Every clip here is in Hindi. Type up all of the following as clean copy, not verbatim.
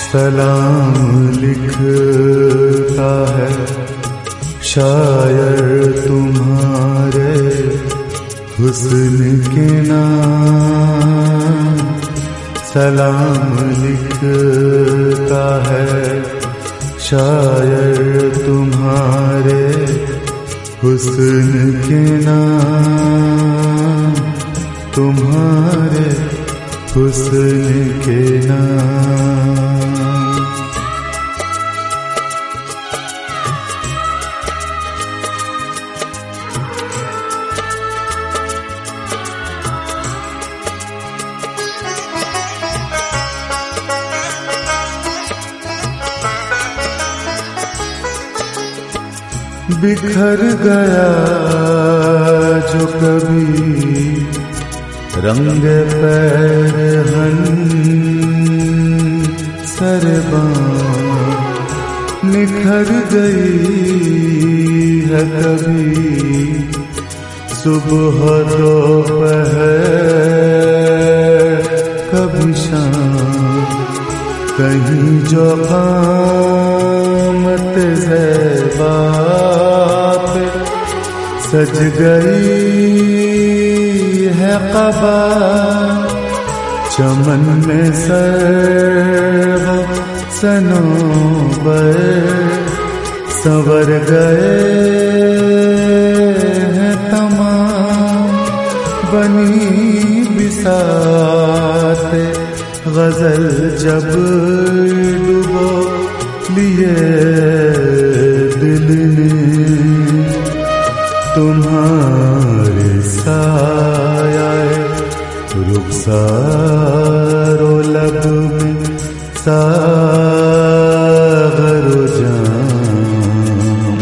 सलाम लिखता है शायर तुम्हारे हुस्न के नाम। सलाम लिखता है शायर तुम्हारे हुस्न के नाम, तुम्हारे हुस्न के नाम। बिखर गया जो कभी रंग पैरहन सरबां, निखर गई है कभी सुबह दोपहर कभी शाम। कहीं जो क़ामत ज़ैबा पे सज गई है क़बा, चमन में सर्व सनोबर संवर गए हैं तमाम। बनी बिसाते गज़ल जब डुबो लिए दिल ने, तुम्हारे साये रुखसारो लब में सागरो जाम।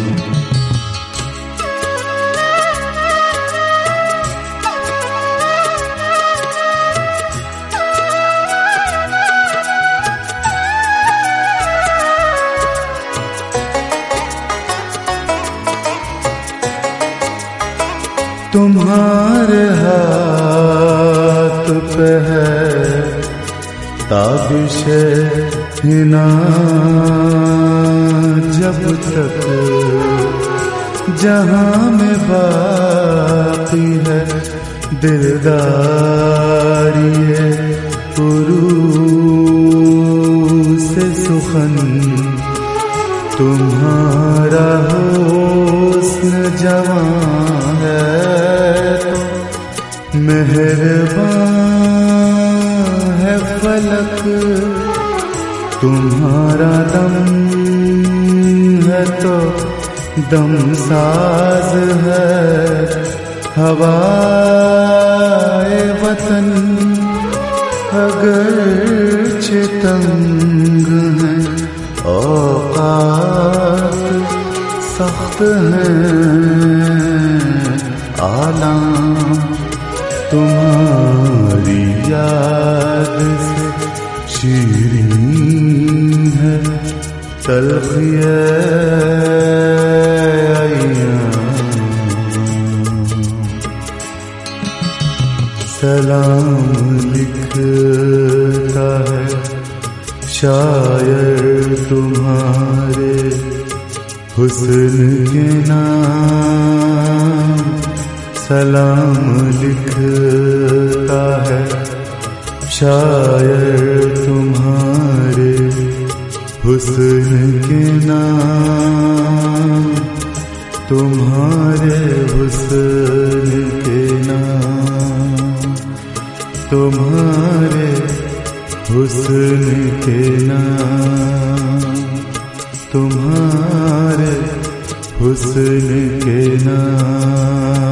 तुम्हारे हाथ पे है ताबिशे हिना, जब तक जहां में बाकी है दिलदारी उरूस सुखन। तुम्हारा हुस्न जवां है तो मेहरबान है फलक, तुम्हारा दम है तो दम साज है हवाए वतन। अगरचे तंग है औकात सख्त है आलाम, तुम्हारी याद से शीरीन है तलखिए अय्याम। सलाम लिखता है शायर तुम्हारे हुस्न के नाम। सलाम लिखता है शायर तुम्हारे हुस्न के नाम, तुम्हारे हुस्न के नाम, तुम्हारे हुस्न के नाम, तुम्हारे हुस्न के नाम।